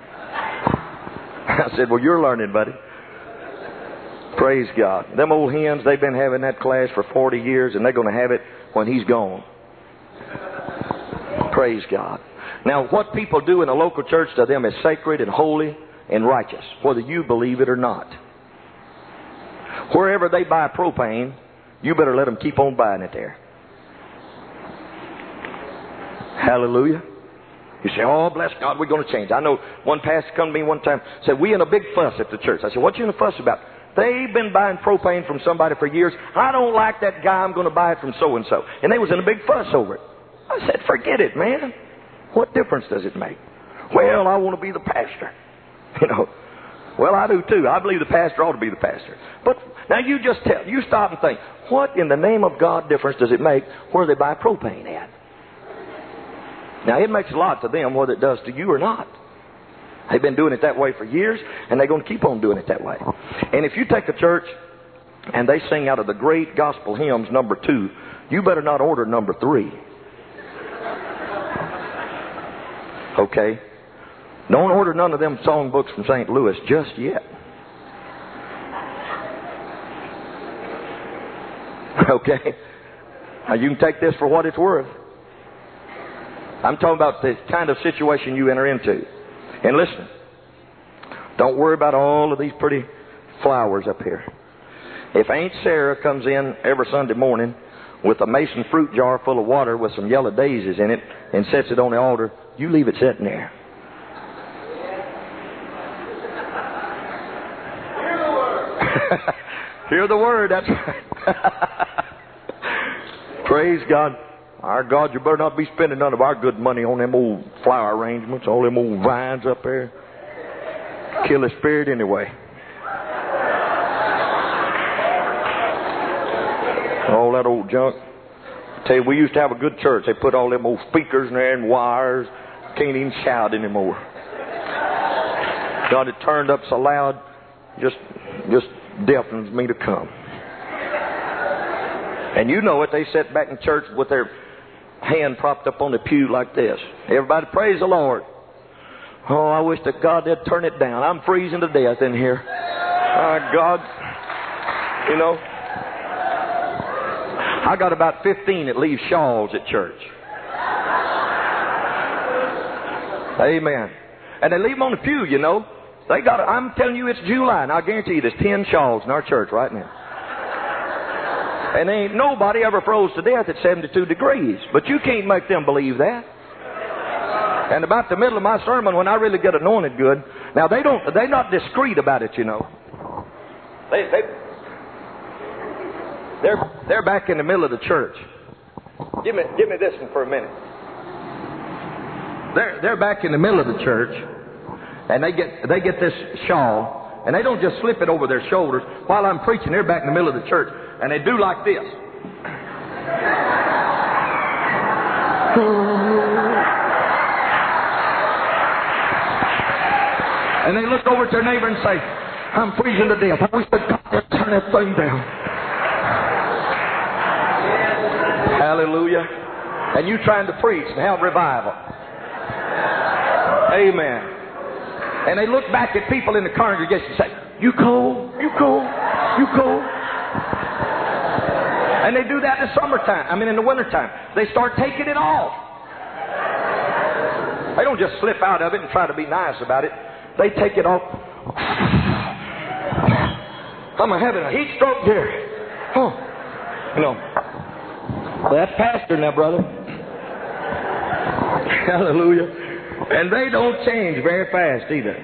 I said, well, you're learning, buddy. Praise God. Them old hens, they've been having that class for 40 years, and they're going to have it when he's gone. Praise God. Now, what people do in a local church to them is sacred and holy and righteous, whether you believe it or not. Wherever they buy propane, you better let them keep on buying it there. Hallelujah. You say, oh, bless God, we're going to change. I know one pastor come to me one time, said, we in a big fuss at the church. I said, what you in a fuss about? They've been buying propane from somebody for years. I don't like that guy. I'm going to buy it from so-and-so. And they was in a big fuss over it. I said, forget it, man. What difference does it make? Well, I want to be the pastor. You know, well, I do too. I believe the pastor ought to be the pastor. But now you stop and think, what in the name of God difference does it make where they buy propane at? Now, it makes a lot to them whether it does to you or not. They've been doing it that way for years, and they're going to keep on doing it that way. And if you take a church and they sing out of the great gospel hymns, number 2, you better not order number 3. Okay? Don't order none of them songbooks from St. Louis just yet. Okay? Now, you can take this for what it's worth. I'm talking about the kind of situation you enter into. And listen, don't worry about all of these pretty flowers up here. If Aunt Sarah comes in every Sunday morning with a mason fruit jar full of water with some yellow daisies in it and sets it on the altar, you leave it sitting there. Hear the word, that's right. Praise God. Our God, you better not be spending none of our good money on them old flower arrangements, all them old vines up there. Kill the spirit anyway. All that old junk. I tell you, we used to have a good church. They put all them old speakers in there and wires. Can't even shout anymore. God, it turned up so loud, just deafens me to come. And you know it, they sat back in church with their hand propped up on the pew like this. Everybody praise the Lord. Oh, I wish to God they'd turn it down. I'm freezing to death in here. God, you know, I got about 15 that leave shawls at church. Amen. And they leave them on the pew, you know. They got. I'm telling you, it's July, and I guarantee you there's 10 shawls in our church right now. And ain't nobody ever froze to death at 72 degrees. But you can't make them believe that. And about the middle of my sermon, when I really get anointed good, now they're not discreet about it, you know. They're back in the middle of the church. Give me this one for a minute. They're back in the middle of the church, and they get this shawl, and they don't just slip it over their shoulders. While I'm preaching, they're back in the middle of the church, and they do like this. And they look over at their neighbor and say, I'm freezing to death. I wish that God would turn that thing down. Hallelujah. And you trying to preach and have revival. Amen. And they look back at people in the congregation and say, you cold? You cold? You cold? And they do that in the summertime. In the wintertime. They start taking it off. They don't just slip out of it and try to be nice about it. They take it off. I'm having a heat stroke here. Oh, you know. Well, that's pastor now, brother. Hallelujah. And they don't change very fast either.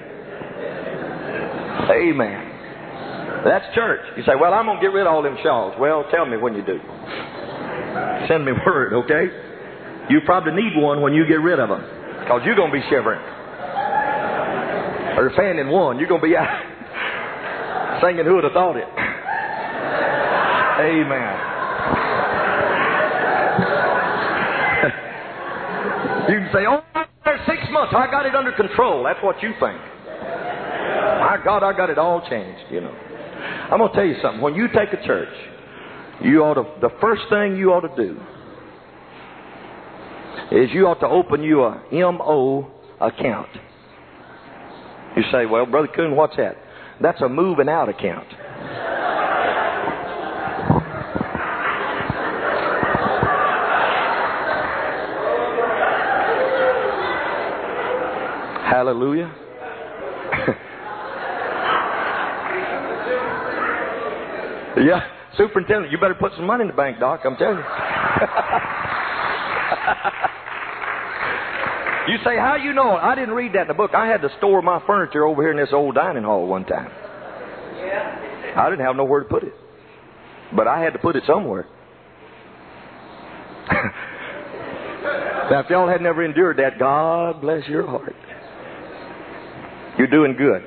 Amen. That's church. You say, well, I'm going to get rid of all them shawls. Well, tell me when you do. Send me word, okay? You probably need one when you get rid of them. Because you're going to be shivering. Or fanning one. You're going to be out singing Who Would Have Thought It. Amen. You can say, oh, there's 6 months. I got it under control. That's what you think. My God, I got it all changed, you know. I'm going to tell you something. When you take a church, the first thing you ought to do is you ought to open you a MO account. You say, well, Brother Coon, what's that? That's a moving out account. Hallelujah. Yeah, superintendent, you better put some money in the bank, Doc, I'm telling you. You say, how you know it? I didn't read that in the book. I had to store my furniture over here in this old dining hall one time. I didn't have nowhere to put it. But I had to put it somewhere. Now, if y'all had never endured that, God bless your heart. You're doing good.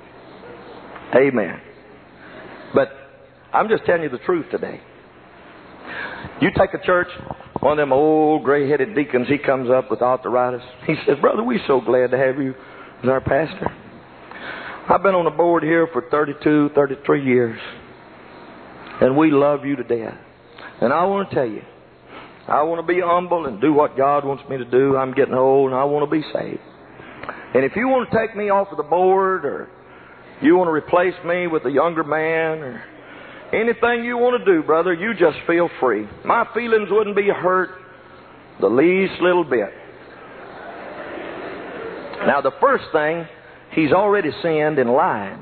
Amen. But I'm just telling you the truth today. You take a church, one of them old gray-headed deacons, he comes up with arthritis. He says, brother, we're so glad to have you as our pastor. I've been on the board here for 32, 33 years. And we love you to death. And I want to tell you, I want to be humble and do what God wants me to do. I'm getting old and I want to be saved. And if you want to take me off of the board, or you want to replace me with a younger man, or Anything you want to do, brother, you just feel free. My feelings wouldn't be hurt the least little bit. Now, the first thing, he's already sinned and lied.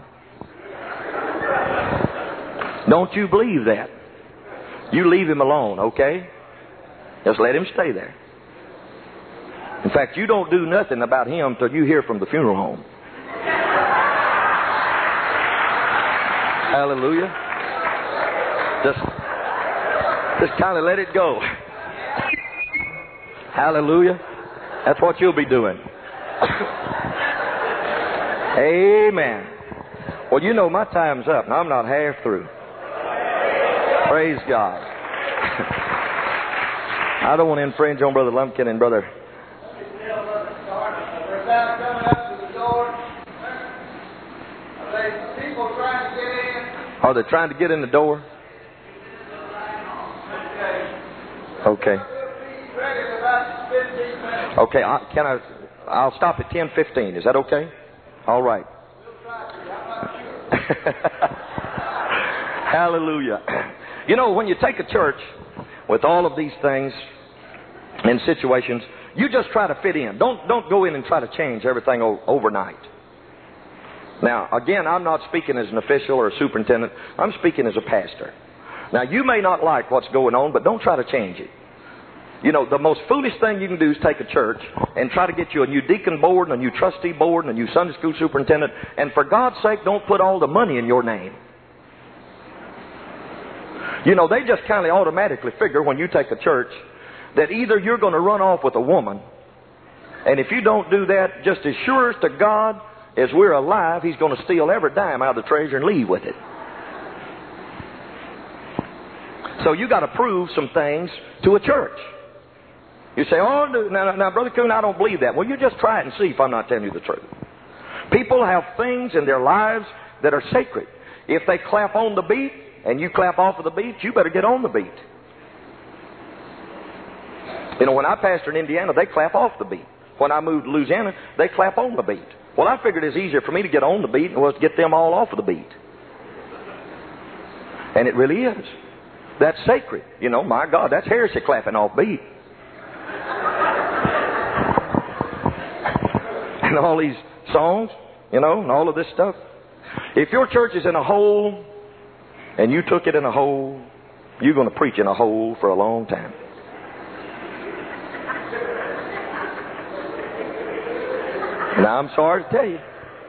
Don't you believe that? You leave him alone, okay? Just let him stay there. In fact, you don't do nothing about him till you hear from the funeral home. Hallelujah. Just kind of let it go. Hallelujah. That's what you'll be doing. Amen. Well, you know my time's up, and I'm not half through. Praise God. I don't want to infringe on Brother Lumpkin and Brother. Are they trying to get in the door? Okay. Okay, I'll stop at 10:15. Is that okay? All right. Hallelujah. You know, when you take a church with all of these things and situations, you just try to fit in. Don't go in and try to change everything overnight. Now, again, I'm not speaking as an official or a superintendent. I'm speaking as a pastor. Now, you may not like what's going on, but don't try to change it. You know, the most foolish thing you can do is take a church and try to get you a new deacon board and a new trustee board and a new Sunday school superintendent. And for God's sake, don't put all the money in your name. You know, they just kind of automatically figure when you take a church that either you're going to run off with a woman, and if you don't do that, just as sure as to God as we're alive, He's going to steal every dime out of the treasure and leave with it. So you got to prove some things to a church. You say, oh, now, Brother Coon, I don't believe that. Well, you just try it and see if I'm not telling you the truth. People have things in their lives that are sacred. If they clap on the beat and you clap off of the beat, you better get on the beat. You know, when I pastored in Indiana, they clap off the beat. When I moved to Louisiana, they clap on the beat. Well, I figured it's easier for me to get on the beat than it was to get them all off of the beat. And it really is. That's sacred. You know, my God, that's heresy clapping off beat. And all these songs, you know, and all of this stuff. If your church is in a hole and you took it in a hole, you're going to preach in a hole for a long time. Now, I'm sorry to tell you.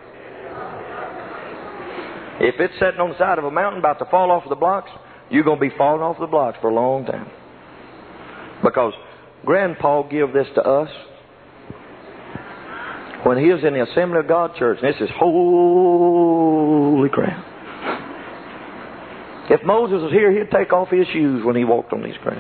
If it's sitting on the side of a mountain about to fall off of the blocks, you're going to be falling off the blocks for a long time. Because Grandpa gave this to us when he was in the Assembly of God church. And this is holy ground. If Moses was here, he'd take off his shoes when he walked on these ground.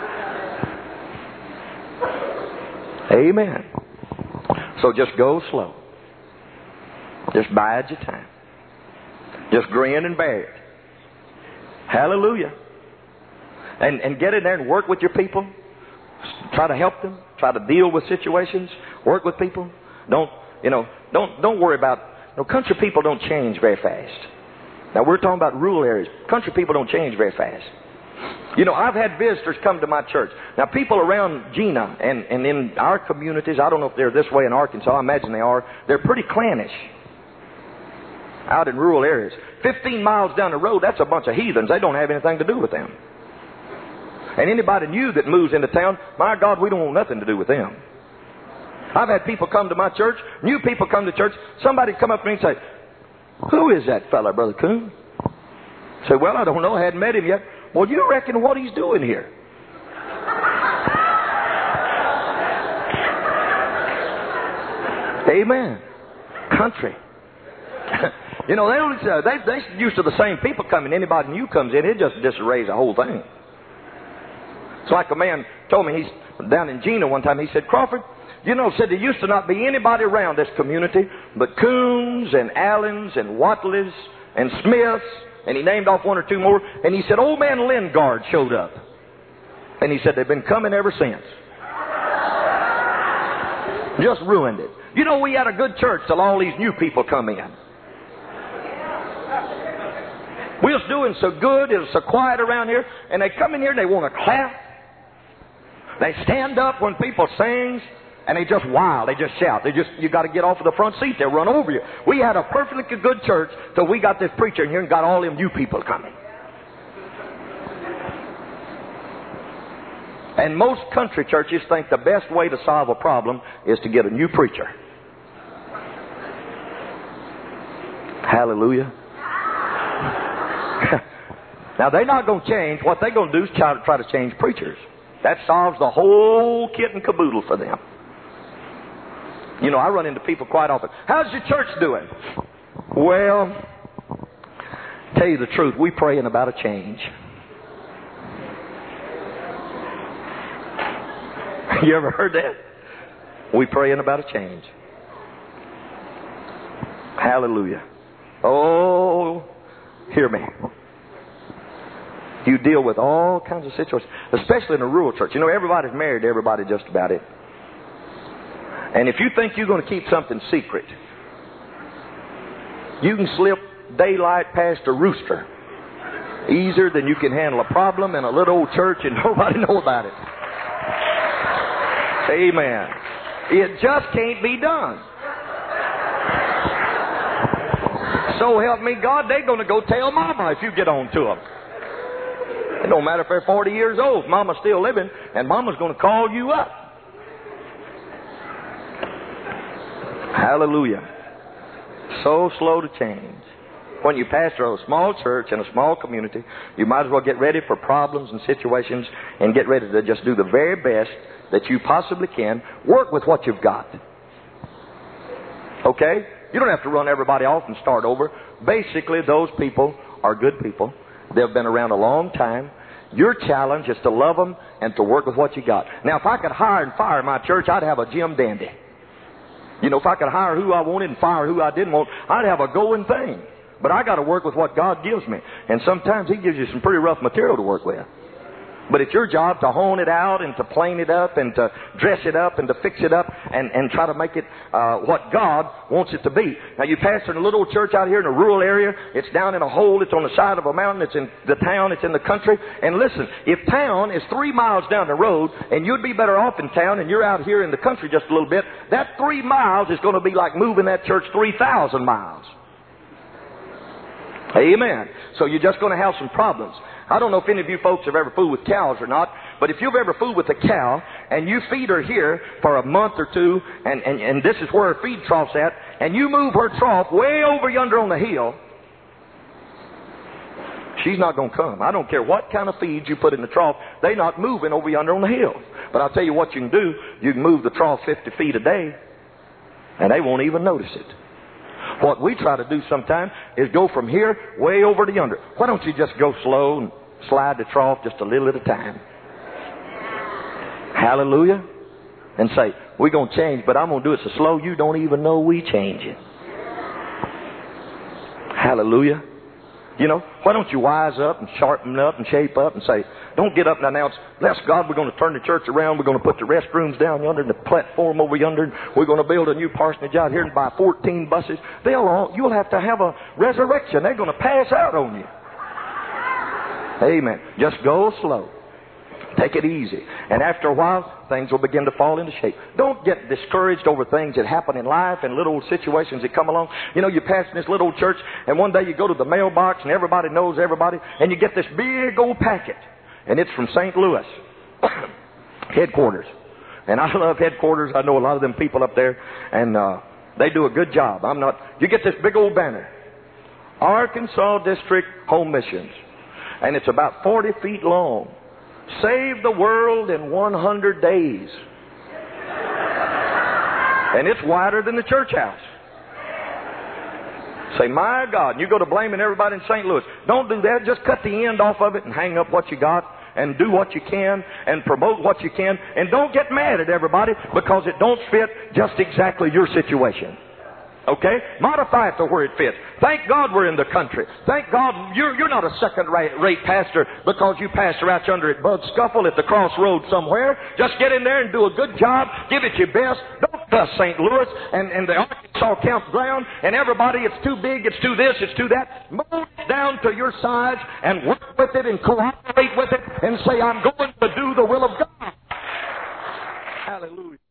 Amen. So just go slow. Just bide your time. Just grin and bear it. Hallelujah. And get in there and work with your people. Try to help them. Try to deal with situations. Work with people. Don't worry about, country people don't change very fast. Now we're talking about rural areas. Country people don't change very fast. You know, I've had visitors come to my church. Now people around Gina and in our communities, I don't know if they're this way in Arkansas, I imagine they are, they're pretty clannish out in rural areas. 15 miles down the road, that's a bunch of heathens. They don't have anything to do with them. And anybody new that moves into town, my God, we don't want nothing to do with them. I've had people come to my church, new people come to church, somebody come up to me and say, who is that fella, Brother Coon? I say, well, I don't know, I hadn't met him yet. Well, you reckon what he's doing here? Amen. Country. You know, they used to the same people coming. Anybody new comes in, it just disarrays the whole thing. It's like a man told me, he's down in Gina one time, he said, Crawford, said there used to not be anybody around this community but Coons and Allens and Watleys and Smiths, and he named off one or two more, and he said, old man Lingard showed up. And he said, they've been coming ever since. Just ruined it. You know, we had a good church till all these new people come in. We was doing so good, it was so quiet around here, and they come in here and they want to clap. They stand up when people sing, and they just wild. They just shout. You got to get off of the front seat. They'll run over you. We had a perfectly good church till we got this preacher in here and got all them new people coming. And most country churches think the best way to solve a problem is to get a new preacher. Hallelujah. Now, they're not going to change. What they're going to do is try to change preachers. That solves the whole kit and caboodle for them. You know, I run into people quite often. How's your church doing? Well, tell you the truth, we praying about a change. You ever heard that? We praying about a change. Hallelujah. Oh, hear me. You deal with all kinds of situations, especially in a rural church. You know, everybody's married to everybody just about it. And if you think you're going to keep something secret, you can slip daylight past a rooster easier than you can handle a problem in a little old church and nobody know about it. Amen. It just can't be done. So help me God, they're going to go tell Mama if you get on to them. It don't matter if they're 40 years old. Mama's still living, and Mama's going to call you up. Hallelujah. So slow to change. When you pastor a small church in a small community, you might as well get ready for problems and situations and get ready to just do the very best that you possibly can. Work with what you've got. Okay? You don't have to run everybody off and start over. Basically, those people are good people. They've been around a long time. Your challenge is to love them and to work with what you got. Now, if I could hire and fire my church, I'd have a Jim Dandy. You know, if I could hire who I wanted and fire who I didn't want, I'd have a going thing. But I got to work with what God gives me. And sometimes He gives you some pretty rough material to work with. But it's your job to hone it out and to plane it up and to dress it up and to fix it up and try to make it what God wants it to be. Now, you pastor in a little church out here in a rural area. It's down in a hole. It's on the side of a mountain. It's in the town. It's in the country. And listen, if town is 3 miles down the road and you'd be better off in town and you're out here in the country just a little bit, that 3 miles is going to be like moving that church 3,000 miles. Amen. So you're just going to have some problems. I don't know if any of you folks have ever fooled with cows or not, but if you've ever fooled with a cow and you feed her here for a month or two, and this is where her feed trough's at, and you move her trough way over yonder on the hill, she's not going to come. I don't care what kind of feed you put in the trough, they're not moving over yonder on the hill. But I'll tell you what you can do. You can move the trough 50 feet a day, and they won't even notice it. What we try to do sometimes is go from here way over to yonder. Why don't you just go slow and slide the trough just a little at a time? Hallelujah. And say, we're going to change, but I'm going to do it so slow you don't even know we changing. Hallelujah. You know, why don't you wise up and sharpen up and shape up and say, don't get up and announce, bless God, we're going to turn the church around. We're going to put the restrooms down yonder and the platform over yonder. And we're going to build a new parsonage out here and buy 14 buses. You'll have to have a resurrection. They're going to pass out on you. Amen. Just go slow. Take it easy. And after a while, things will begin to fall into shape. Don't get discouraged over things that happen in life and little situations that come along. You know, you pass in this little church, and one day you go to the mailbox, and everybody knows everybody, and you get this big old packet. And it's from St. Louis. Headquarters. And I love headquarters. I know a lot of them people up there, and they do a good job. You get this big old banner. Arkansas District Home Missions. And it's about 40 feet long. Save the world in 100 days. And it's wider than the church house. Say, my God, you go to blaming everybody in St. Louis. Don't do that. Just cut the end off of it and hang up what you got and do what you can and promote what you can. And don't get mad at everybody because it don't fit just exactly your situation. Okay? Modify it to where it fits. Thank God we're in the country. Thank God you're not a second-rate pastor because you pastor out yonder at Bud Scuffle at the crossroads somewhere. Just get in there and do a good job. Give it your best. Don't St. Louis and the Arkansas campground, and everybody, it's too big, it's too this, it's too that. Mold it down to your size and work with it and cooperate with it and say, I'm going to do the will of God. Hallelujah.